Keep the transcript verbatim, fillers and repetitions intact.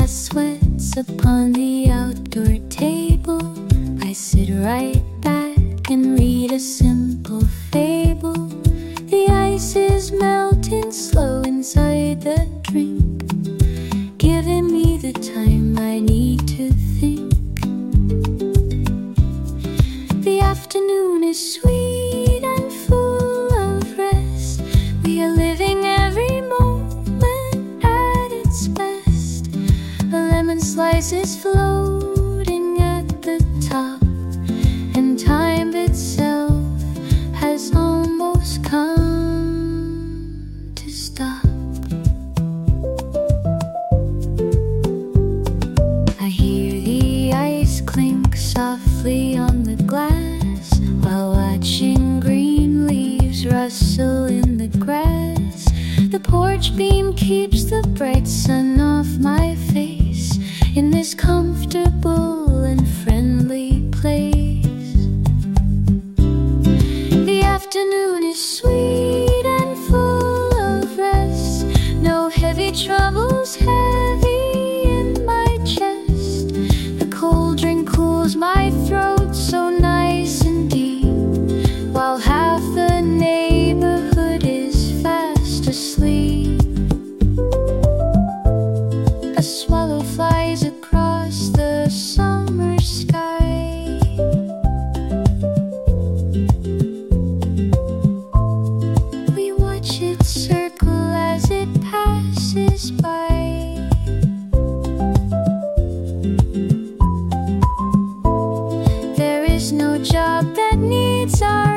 grass sweats upon the outdoor table. I sit right back and read a simple fable. The ice is melting slow inside the drink, giving me the time I need to think. The afternoon is sweet and full of rest. We are living every moment at its best. A lemon slice is floating at the top, and time itself has almost come to stop. I hear the ice clink softly on the glass, while watching green leaves rustle in the grass. The porch beam keeps the bright sun off my face in this comfortable and friendly place. The afternoon is sweet and full of rest. No heavy troubles heavy in my chest. The cold drink cools my throat so nice and deep, while half the neighborhood is fast asleep. A swallow flies across the summer sky. We watch it circle as it passes by. There is no job that needs our